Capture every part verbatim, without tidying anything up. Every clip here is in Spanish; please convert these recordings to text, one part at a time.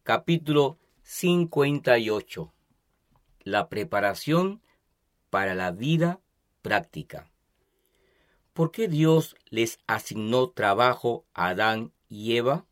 Capítulo cincuenta y ocho. La preparación para la vida práctica. ¿Por qué Dios les asignó trabajo a Adán y Eva?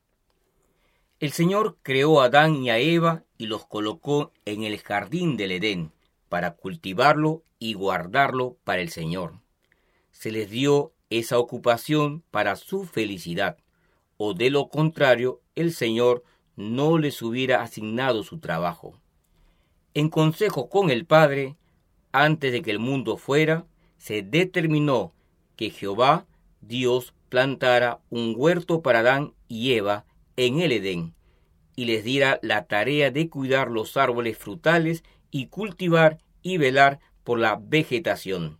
El Señor creó a Adán y a Eva y los colocó en el jardín del Edén para cultivarlo y guardarlo para el Señor. Se les dio esa ocupación para su felicidad, o de lo contrario, el Señor no les hubiera asignado su trabajo. En consejo con el Padre, antes de que el mundo fuera, se determinó que Jehová, Dios, plantara un huerto para Adán y Eva en el Edén, y les diera la tarea de cuidar los árboles frutales y cultivar y velar por la vegetación.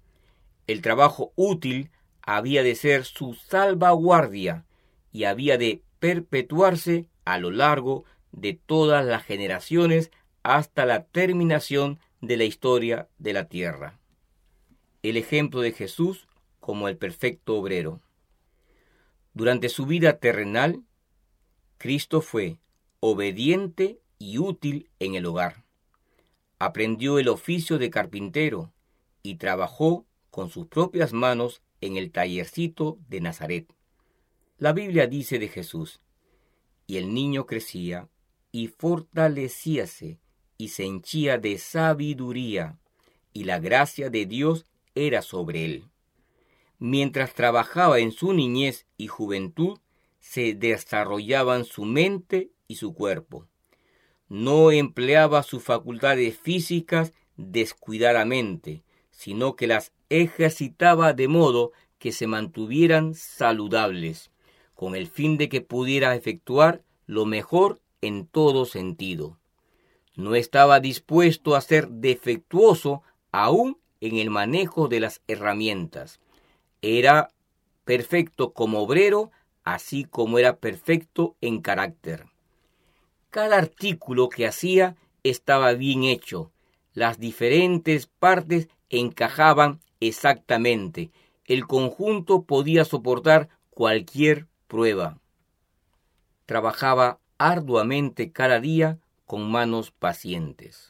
El trabajo útil había de ser su salvaguardia y había de perpetuarse a lo largo de todas las generaciones hasta la terminación de la historia de la tierra. El ejemplo de Jesús como el perfecto obrero. Durante su vida terrenal, Cristo fue obediente y útil en el hogar. Aprendió el oficio de carpintero y trabajó con sus propias manos en el tallercito de Nazaret. La Biblia dice de Jesús: y el niño crecía y fortalecíase y se henchía de sabiduría, y la gracia de Dios era sobre él. Mientras trabajaba en su niñez y juventud, se desarrollaban su mente y su cuerpo. No empleaba sus facultades físicas descuidadamente, sino que las ejercitaba de modo que se mantuvieran saludables, con el fin de que pudiera efectuar lo mejor en todo sentido. No estaba dispuesto a ser defectuoso aún en el manejo de las herramientas. Era perfecto como obrero, así como era perfecto en carácter. Cada artículo que hacía estaba bien hecho. Las diferentes partes encajaban exactamente. El conjunto podía soportar cualquier prueba. Trabajaba arduamente cada día con manos pacientes.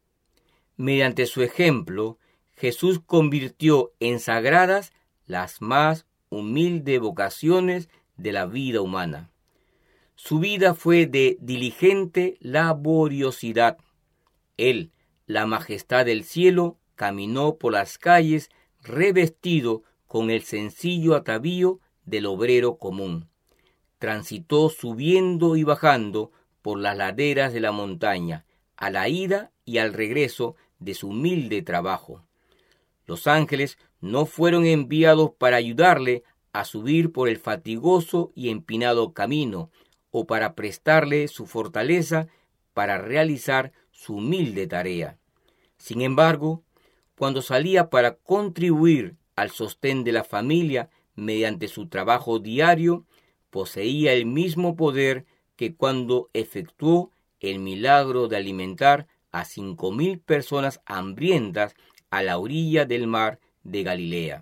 Mediante su ejemplo, Jesús convirtió en sagradas las más humildes vocaciones de la vida humana. Su vida fue de diligente laboriosidad. Él, la majestad del cielo, caminó por las calles revestido con el sencillo atavío del obrero común. Transitó subiendo y bajando por las laderas de la montaña, a la ida y al regreso de su humilde trabajo. Los ángeles no fueron enviados para ayudarle a subir por el fatigoso y empinado camino, o para prestarle su fortaleza para realizar su humilde tarea. Sin embargo, cuando salía para contribuir al sostén de la familia mediante su trabajo diario, poseía el mismo poder que cuando efectuó el milagro de alimentar a cinco mil personas hambrientas a la orilla del mar de Galilea.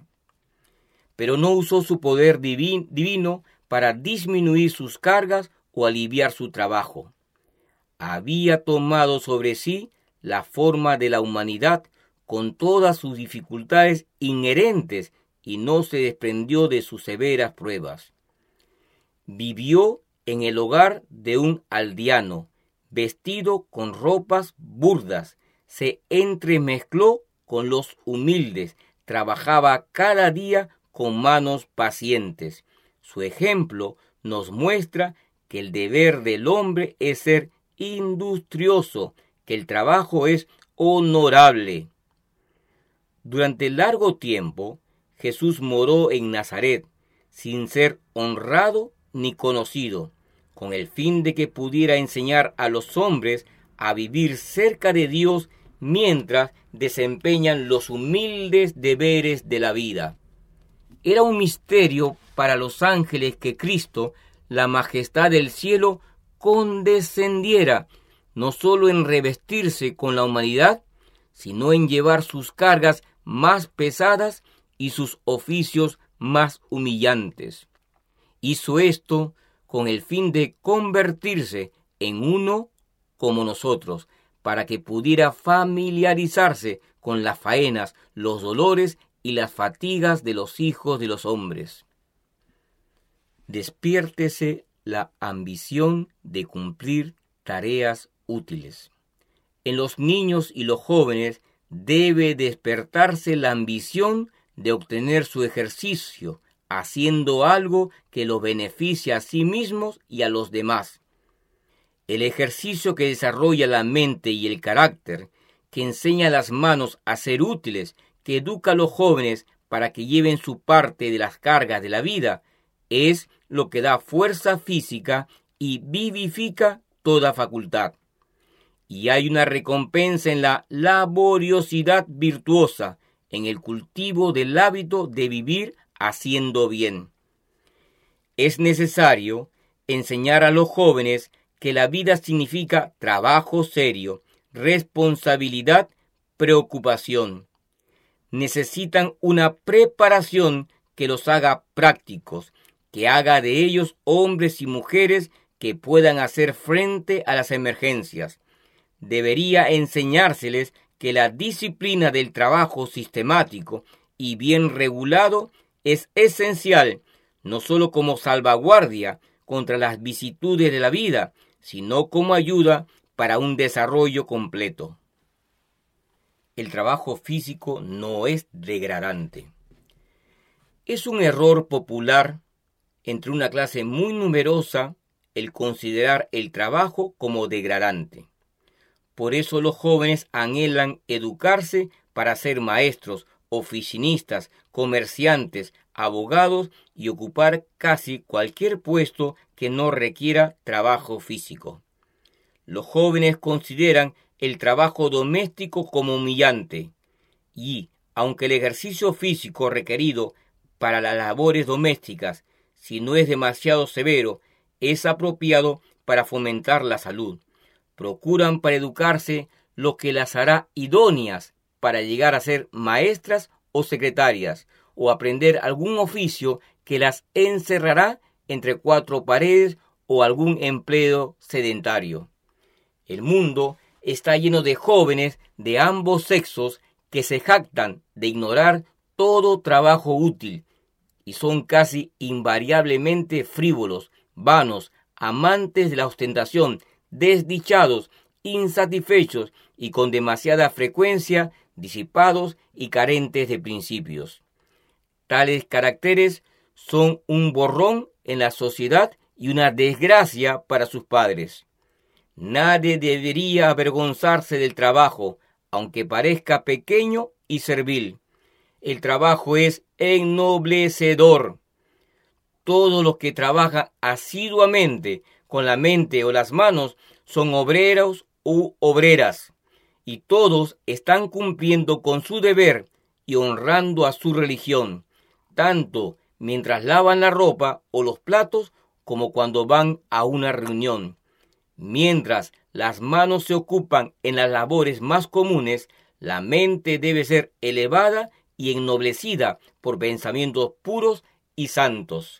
Pero no usó su poder divin- divino para disminuir sus cargas o aliviar su trabajo. Había tomado sobre sí la forma de la humanidad con todas sus dificultades inherentes y no se desprendió de sus severas pruebas. Vivió en el hogar de un aldeano, vestido con ropas burdas, se entremezcló con los humildes, trabajaba cada día con manos pacientes. Su ejemplo nos muestra que el deber del hombre es ser industrioso, que el trabajo es honorable. Durante largo tiempo, Jesús moró en Nazaret, sin ser honrado ni conocido, con el fin de que pudiera enseñar a los hombres a vivir cerca de Dios mientras desempeñan los humildes deberes de la vida. Era un misterio para los ángeles que Cristo, la majestad del cielo, condescendiera, no solo en revestirse con la humanidad, sino en llevar sus cargas más pesadas y sus oficios más humillantes. Hizo esto con el fin de convertirse en uno como nosotros, para que pudiera familiarizarse con las faenas, los dolores y las fatigas de los hijos de los hombres. Despiértese la ambición de cumplir tareas útiles. En los niños y los jóvenes debe despertarse la ambición de obtener su ejercicio, haciendo algo que los beneficie a sí mismos y a los demás. El ejercicio que desarrolla la mente y el carácter, que enseña a las manos a ser útiles, que educa a los jóvenes para que lleven su parte de las cargas de la vida, es lo que da fuerza física y vivifica toda facultad. Y hay una recompensa en la laboriosidad virtuosa, en el cultivo del hábito de vivir haciendo bien. Es necesario enseñar a los jóvenes que la vida significa trabajo serio, responsabilidad, preocupación. Necesitan una preparación que los haga prácticos, que haga de ellos hombres y mujeres que puedan hacer frente a las emergencias. Debería enseñárseles que la disciplina del trabajo sistemático y bien regulado es esencial, no solo como salvaguardia contra las vicisitudes de la vida, sino como ayuda para un desarrollo completo. El trabajo físico no es degradante. Es un error popular entre una clase muy numerosa el considerar el trabajo como degradante. Por eso los jóvenes anhelan educarse para ser maestros, oficinistas, comerciantes, abogados y ocupar casi cualquier puesto que no requiera trabajo físico. Los jóvenes consideran el trabajo doméstico como humillante y, aunque el ejercicio físico requerido para las labores domésticas, si no es demasiado severo, es apropiado para fomentar la salud, procuran para educarse lo que las hará idóneas para llegar a ser maestras o secretarias, o aprender algún oficio que las encerrará entre cuatro paredes o algún empleo sedentario. El mundo está lleno de jóvenes de ambos sexos que se jactan de ignorar todo trabajo útil y son casi invariablemente frívolos, vanos, amantes de la ostentación, desdichados, insatisfechos y con demasiada frecuencia disipados y carentes de principios. Tales caracteres son un borrón en la sociedad y una desgracia para sus padres. Nadie debería avergonzarse del trabajo, aunque parezca pequeño y servil. El trabajo es ennoblecedor. Todos los que trabajan asiduamente con la mente o las manos son obreros u obreras, y todos están cumpliendo con su deber y honrando a su religión, tanto mientras lavan la ropa o los platos como cuando van a una reunión. Mientras las manos se ocupan en las labores más comunes, la mente debe ser elevada y ennoblecida por pensamientos puros y santos.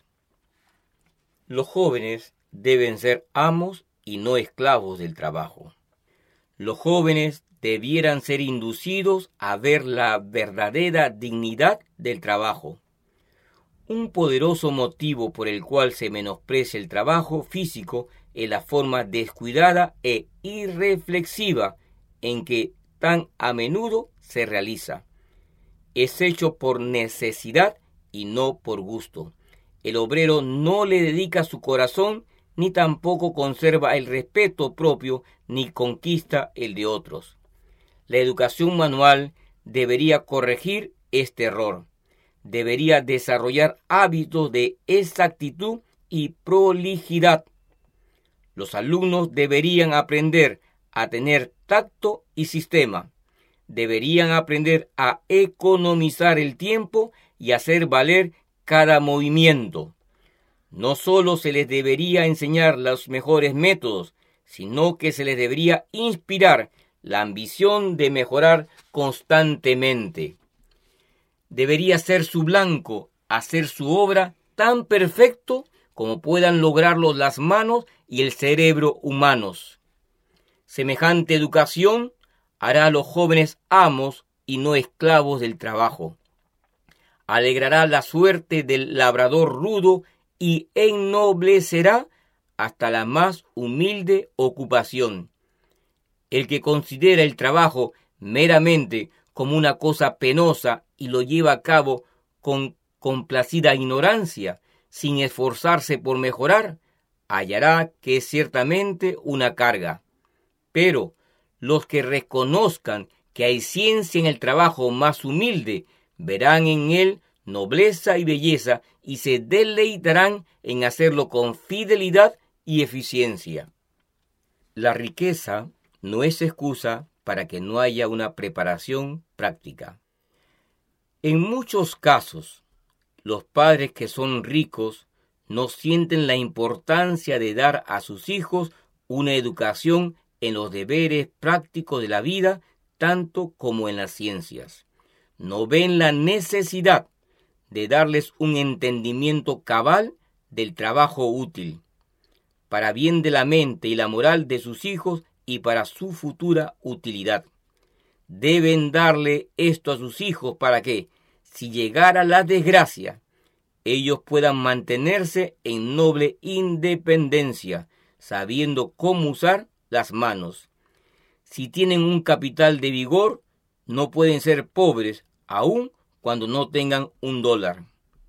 Los jóvenes deben ser amos y no esclavos del trabajo. Los jóvenes debieran ser inducidos a ver la verdadera dignidad del trabajo. Un poderoso motivo por el cual se menosprecia el trabajo físico es la forma descuidada e irreflexiva en que tan a menudo se realiza. Es hecho por necesidad y no por gusto. El obrero no le dedica su corazón, ni tampoco conserva el respeto propio, ni conquista el de otros. La educación manual debería corregir este error. Debería desarrollar hábitos de exactitud y prolijidad. Los alumnos deberían aprender a tener tacto y sistema. Deberían aprender a economizar el tiempo y hacer valer cada movimiento. No solo se les debería enseñar los mejores métodos, sino que se les debería inspirar la ambición de mejorar constantemente. Debería ser su blanco hacer su obra tan perfecto como puedan lograrlo las manos y el cerebro humanos. Semejante educación hará a los jóvenes amos y no esclavos del trabajo. Alegrará la suerte del labrador rudo y ennoblecerá hasta la más humilde ocupación. El que considera el trabajo meramente como una cosa penosa y lo lleva a cabo con complacida ignorancia, sin esforzarse por mejorar, hallará que es ciertamente una carga. Pero los que reconozcan que hay ciencia en el trabajo más humilde, verán en él nobleza y belleza y se deleitarán en hacerlo con fidelidad y eficiencia. La riqueza no es excusa para que no haya una preparación práctica. En muchos casos, los padres que son ricos no sienten la importancia de dar a sus hijos una educación en los deberes prácticos de la vida, tanto como en las ciencias. No ven la necesidad de darles un entendimiento cabal del trabajo útil, para bien de la mente y la moral de sus hijos y para su futura utilidad. Deben darle esto a sus hijos para que, si llegara la desgracia, ellos puedan mantenerse en noble independencia, sabiendo cómo usar las manos. Si tienen un capital de vigor, no pueden ser pobres, aun cuando no tengan un dólar.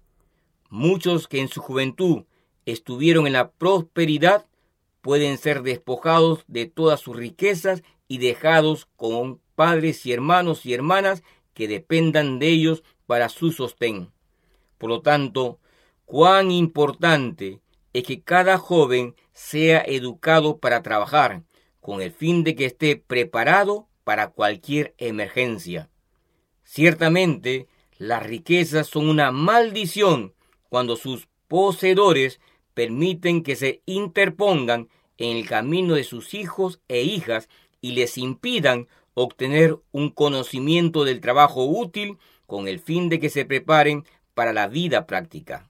Muchos que en su juventud estuvieron en la prosperidad pueden ser despojados de todas sus riquezas y dejados con padres y hermanos y hermanas que dependan de ellos para su sostén. Por lo tanto, cuán importante es que cada joven sea educado para trabajar, con el fin de que esté preparado para cualquier emergencia. Ciertamente, las riquezas son una maldición cuando sus poseedores permiten que se interpongan en el camino de sus hijos e hijas y les impidan obtener un conocimiento del trabajo útil con el fin de que se preparen para la vida práctica.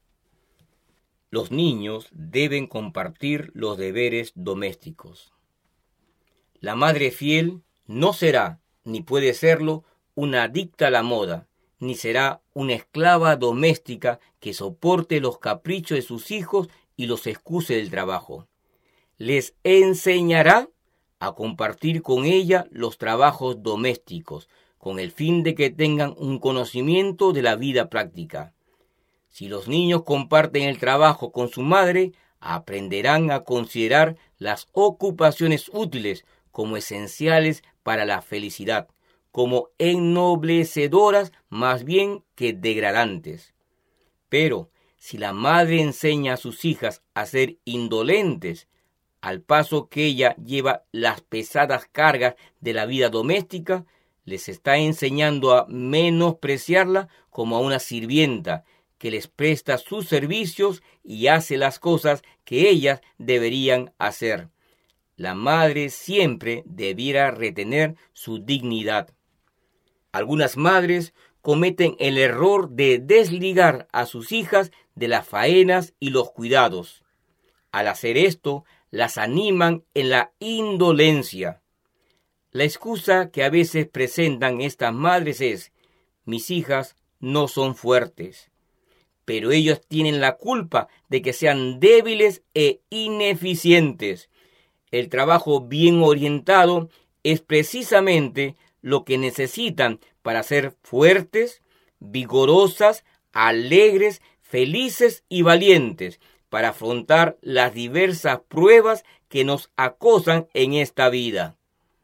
Los niños deben compartir los deberes domésticos. La madre fiel no será, ni puede serlo, una adicta a la moda, ni será una esclava doméstica que soporte los caprichos de sus hijos y los excuse del trabajo. Les enseñará a compartir con ella los trabajos domésticos, con el fin de que tengan un conocimiento de la vida práctica. Si los niños comparten el trabajo con su madre, aprenderán a considerar las ocupaciones útiles como esenciales para la felicidad, como ennoblecedoras más bien que degradantes. Pero si la madre enseña a sus hijas a ser indolentes, al paso que ella lleva las pesadas cargas de la vida doméstica, les está enseñando a menospreciarla como a una sirvienta que les presta sus servicios y hace las cosas que ellas deberían hacer. La madre siempre debiera retener su dignidad. Algunas madres cometen el error de desligar a sus hijas de las faenas y los cuidados. Al hacer esto, las animan en la indolencia. La excusa que a veces presentan estas madres es: mis hijas no son fuertes. Pero ellos tienen la culpa de que sean débiles e ineficientes. El trabajo bien orientado es precisamente lo que necesitan para ser fuertes, vigorosas, alegres, felices y valientes, para afrontar las diversas pruebas que nos acosan en esta vida.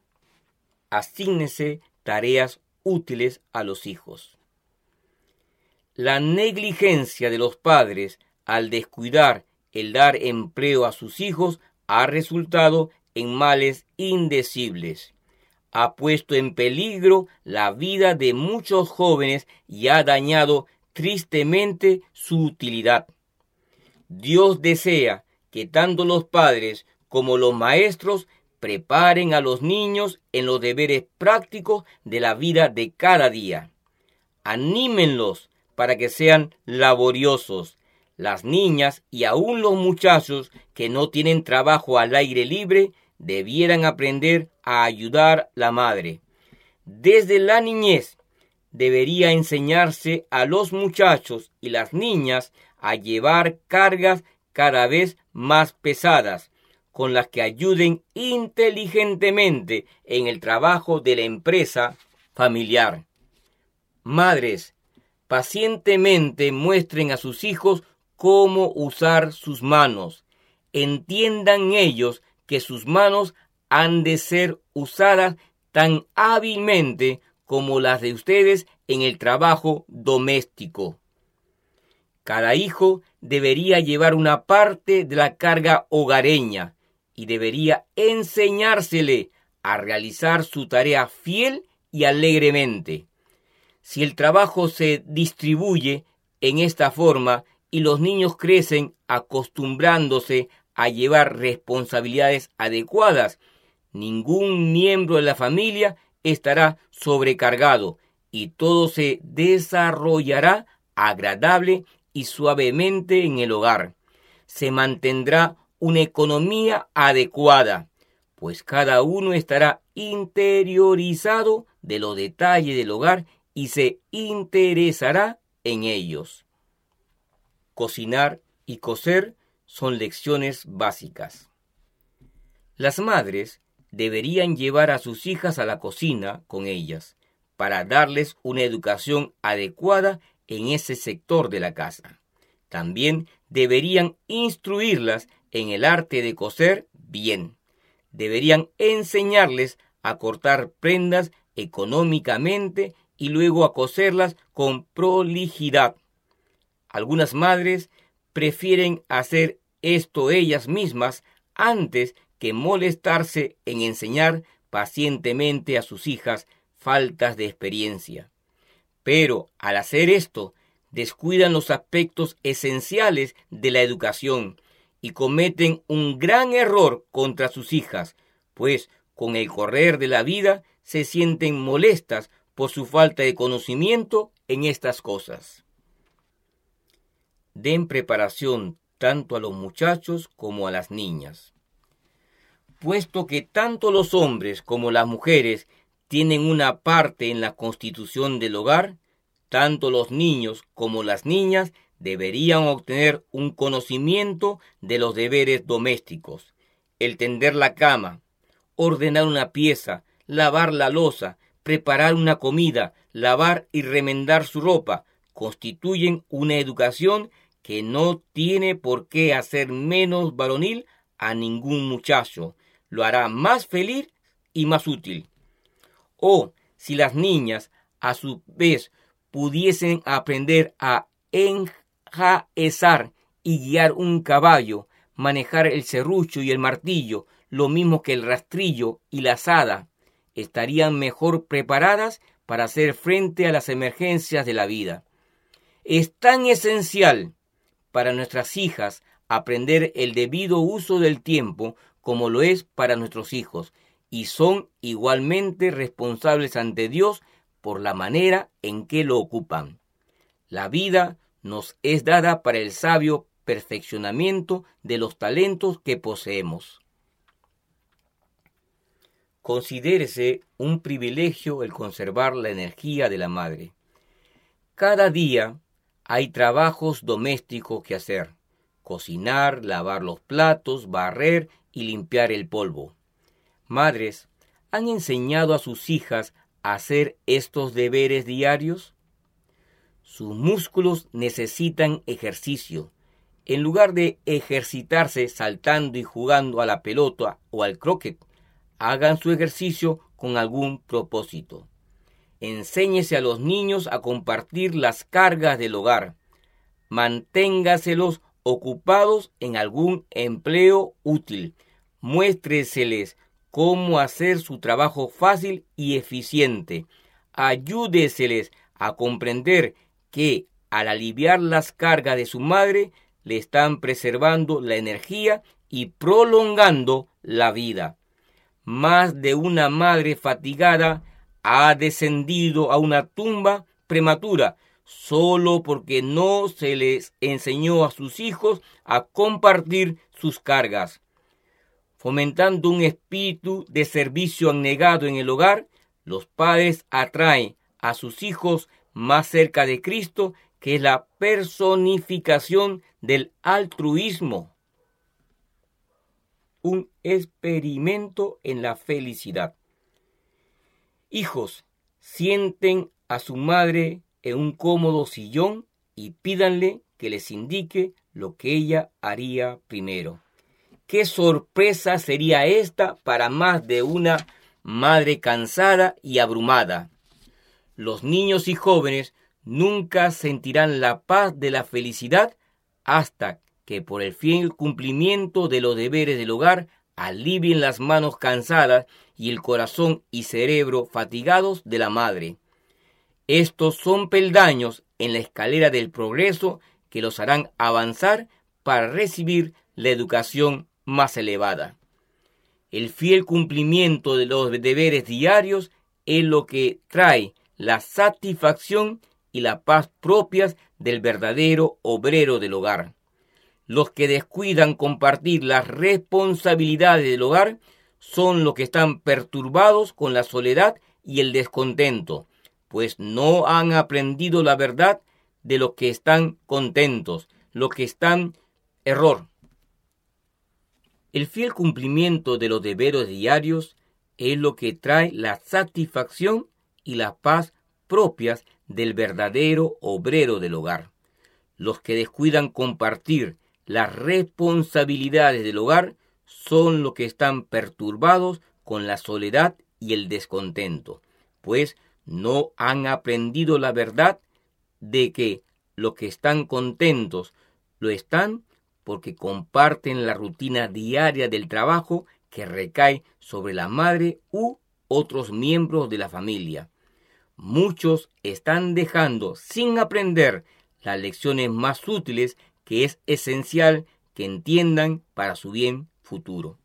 Asígnese tareas útiles a los hijos. La negligencia de los padres al descuidar el dar empleo a sus hijos ha resultado en males indecibles. Ha puesto en peligro la vida de muchos jóvenes y ha dañado tristemente su utilidad. Dios desea que tanto los padres como los maestros preparen a los niños en los deberes prácticos de la vida de cada día. Anímenlos para que sean laboriosos. las niñas y aún los muchachos que no tienen trabajo al aire libre debieran aprender a ayudar a la madre. Desde la niñez debería enseñarse a los muchachos y las niñas a llevar cargas cada vez más pesadas, con las que ayuden inteligentemente en el trabajo de la empresa familiar. Madres, pacientemente muestren a sus hijos cómo usar sus manos. Entiendan ellos que sus manos han de ser usadas tan hábilmente como las de ustedes en el trabajo doméstico. Cada hijo debería llevar una parte de la carga hogareña y debería enseñársele a realizar su tarea fiel y alegremente. Si el trabajo se distribuye en esta forma y los niños crecen acostumbrándose a llevar responsabilidades adecuadas, ningún miembro de la familia estará sobrecargado y todo se desarrollará agradable y suavemente en el hogar. Se mantendrá una economía adecuada, pues cada uno estará interiorizado de los detalles del hogar y se interesará en ellos. Cocinar y coser son lecciones básicas. Las madres deberían llevar a sus hijas a la cocina con ellas para darles una educación adecuada en ese sector de la casa. También deberían instruirlas en el arte de coser bien. Deberían enseñarles a cortar prendas económicamente y luego a coserlas con prolijidad. Algunas madres prefieren hacer esto ellas mismas antes que molestarse en enseñar pacientemente a sus hijas faltas de experiencia. Pero al hacer esto, descuidan los aspectos esenciales de la educación y cometen un gran error contra sus hijas, pues con el correr de la vida se sienten molestas por su falta de conocimiento en estas cosas. Den preparación tanto a los muchachos como a las niñas. Puesto que tanto los hombres como las mujeres tienen una parte en la constitución del hogar, tanto los niños como las niñas deberían obtener un conocimiento de los deberes domésticos. El tender la cama, ordenar una pieza, lavar la loza, preparar una comida, lavar y remendar su ropa, constituyen una educación que no tiene por qué hacer menos varonil a ningún muchacho. Lo hará más feliz y más útil. O si las niñas, a su vez, pudiesen aprender a enjaezar y guiar un caballo, manejar el serrucho y el martillo, lo mismo que el rastrillo y la azada, estarían mejor preparadas para hacer frente a las emergencias de la vida. Es tan esencial para nuestras hijas aprender el debido uso del tiempo como lo es para nuestros hijos, y son igualmente responsables ante Dios por la manera en que lo ocupan. La vida nos es dada para el sabio perfeccionamiento de los talentos que poseemos. Considérese un privilegio el conservar la energía de la madre. Cada día hay trabajos domésticos que hacer: cocinar, lavar los platos, barrer y limpiar el polvo. Madres, ¿han enseñado a sus hijas a hacer estos deberes diarios? Sus músculos necesitan ejercicio. En lugar de ejercitarse saltando y jugando a la pelota o al croquet, hagan su ejercicio con algún propósito. Enséñese a los niños a compartir las cargas del hogar. Manténgaselos ocupados en algún empleo útil. Muéstreseles cómo hacer su trabajo fácil y eficiente. Ayúdeseles a comprender que al aliviar las cargas de su madre, le están preservando la energía y prolongando la vida. Más de una madre fatigada ha descendido a una tumba prematura solo porque no se les enseñó a sus hijos a compartir sus cargas. Fomentando un espíritu de servicio abnegado en el hogar, los padres atraen a sus hijos más cerca de Cristo, que es la personificación del altruismo. Un experimento en la felicidad. Hijos, sienten a su madre en un cómodo sillón y pídanle que les indique lo que ella haría primero. ¡Qué sorpresa sería esta para más de una madre cansada y abrumada! Los niños y jóvenes nunca sentirán la paz de la felicidad hasta que por el fiel cumplimiento de los deberes del hogar alivien las manos cansadas y el corazón y cerebro fatigados de la madre. Estos son peldaños en la escalera del progreso que los harán avanzar para recibir la educación más elevada. El fiel cumplimiento de los deberes diarios es lo que trae la satisfacción y la paz propias del verdadero obrero del hogar. Los que descuidan compartir las responsabilidades del hogar son los que están perturbados con la soledad y el descontento, pues no han aprendido la verdad de los que están contentos, los que están error. El fiel cumplimiento de los deberes diarios es lo que trae la satisfacción y la paz propias del verdadero obrero del hogar. Los que descuidan compartir las responsabilidades del hogar son los que están perturbados con la soledad y el descontento, pues no han aprendido la verdad de que los que están contentos lo están porque comparten la rutina diaria del trabajo que recae sobre la madre u otros miembros de la familia. Muchos están dejando sin aprender las lecciones más útiles que es esencial que entiendan para su bien futuro.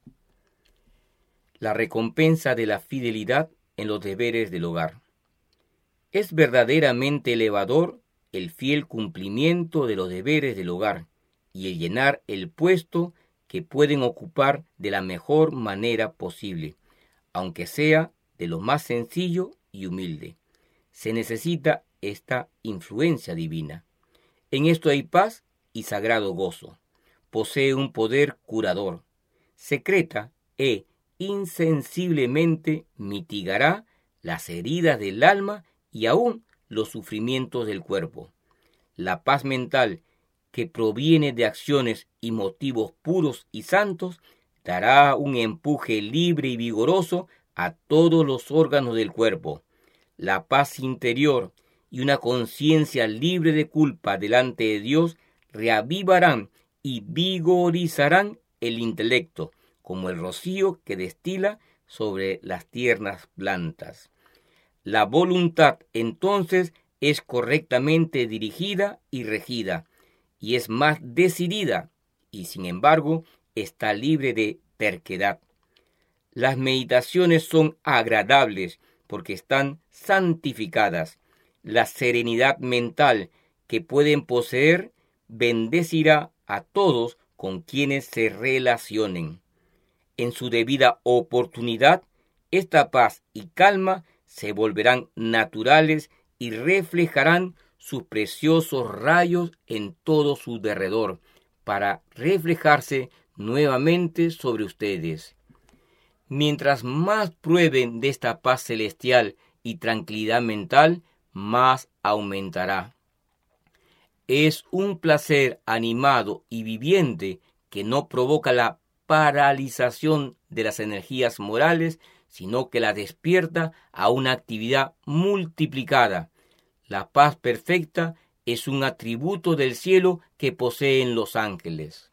La recompensa de la fidelidad en los deberes del hogar. Es verdaderamente elevador el fiel cumplimiento de los deberes del hogar y el llenar el puesto que pueden ocupar de la mejor manera posible, aunque sea de lo más sencillo y humilde. Se necesita esta influencia divina. En esto hay paz y sagrado gozo. Posee un poder curador. Secreta e insensiblemente mitigará las heridas del alma y aún los sufrimientos del cuerpo. La paz mental que proviene de acciones y motivos puros y santos dará un empuje libre y vigoroso a todos los órganos del cuerpo. La paz interior y una conciencia libre de culpa delante de Dios reavivarán y vigorizarán el intelecto, como el rocío que destila sobre las tiernas plantas. La voluntad, entonces, es correctamente dirigida y regida, y es más decidida, y sin embargo, está libre de terquedad. Las meditaciones son agradables porque están santificadas. La serenidad mental que pueden poseer bendecirá a todos con quienes se relacionen. En su debida oportunidad, esta paz y calma se volverán naturales y reflejarán sus preciosos rayos en todo su derredor, para reflejarse nuevamente sobre ustedes. Mientras más prueben de esta paz celestial y tranquilidad mental, más aumentará. Es un placer animado y viviente que no provoca la paralización de las energías morales, sino que la despierta a una actividad multiplicada. La paz perfecta es un atributo del cielo que poseen los ángeles.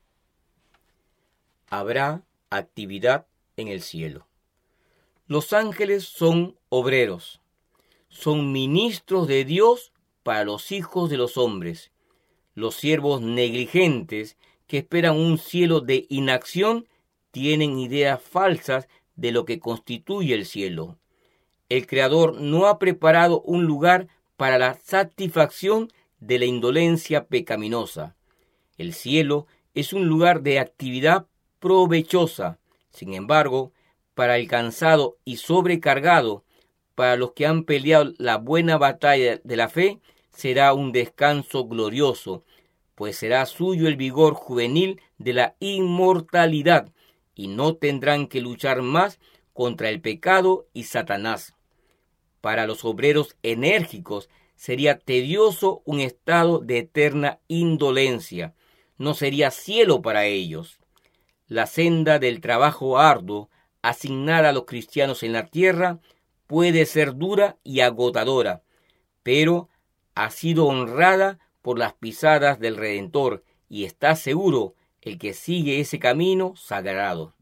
Habrá actividad en el cielo. Los ángeles son obreros, son ministros de Dios para los hijos de los hombres. Los siervos negligentes que esperan un cielo de inacción tienen ideas falsas de lo que constituye el cielo. El Creador no ha preparado un lugar para la satisfacción de la indolencia pecaminosa. El cielo es un lugar de actividad provechosa. Sin embargo, para el cansado y sobrecargado, para los que han peleado la buena batalla de la fe, será un descanso glorioso, pues será suyo el vigor juvenil de la inmortalidad, y no tendrán que luchar más contra el pecado y Satanás. Para los obreros enérgicos sería tedioso un estado de eterna indolencia. No sería cielo para ellos. La senda del trabajo arduo asignada a los cristianos en la tierra puede ser dura y agotadora, pero ha sido honrada por las pisadas del Redentor, y está seguro el que sigue ese camino sagrado.